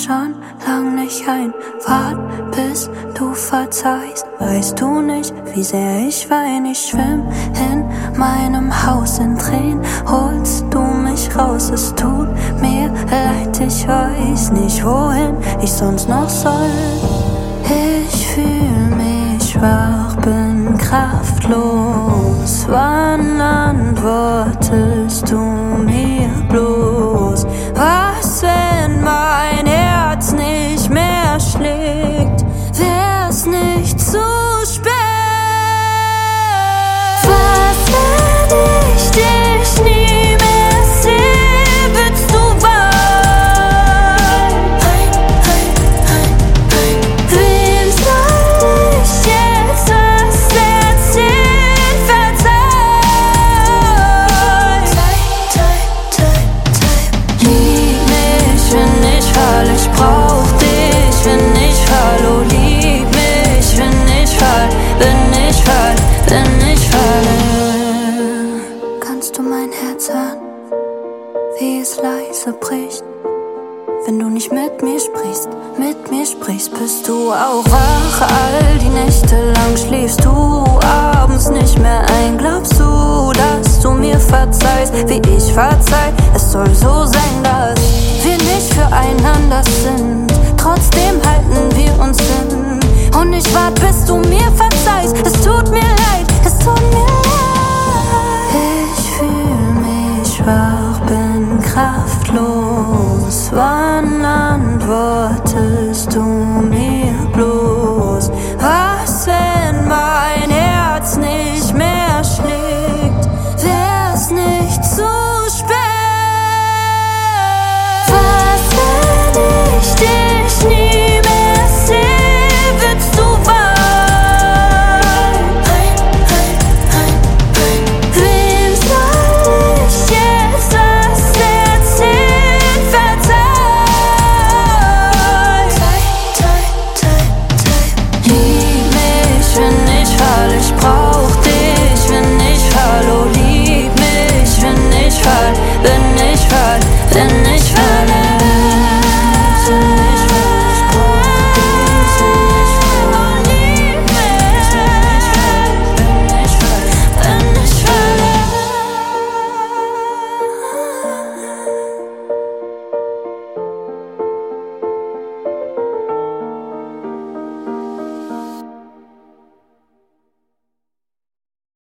schon lang nicht ein. Wart, bis du verzeihst. Weißt du nicht, wie sehr ich wein? Ich schwimm in meinem Haus in Tränen. Holst du mich raus? Es tut mir leid, ich weiß nicht, wohin ich sonst noch soll. Ich fühl mich schwach, bin kraftlos. Wann antwortest du mir bloß? Was, wenn mein Herz nicht mehr schlägt? Wär's nicht zu spät? Was, wenn ich dich nie mehr seh? Willst du weinen? Wem soll ich jetzt was erzählen? Verzeih. Lieb mich, wenn ich fall, ich brauch dich, wenn ich fall. Oh, lieb mich, wenn ich fall, wenn ich fall, wenn ich falle. Kannst du mein Herz hören, wie es leise bricht? Wenn du nicht mit mir sprichst, bist du auch wach. All die Nächte lang schläfst du abends nicht mehr ein. Glaubst du, dass du mir verzeihst, wie ich verzeih? Es soll so sein, dass wir nicht füreinander sind.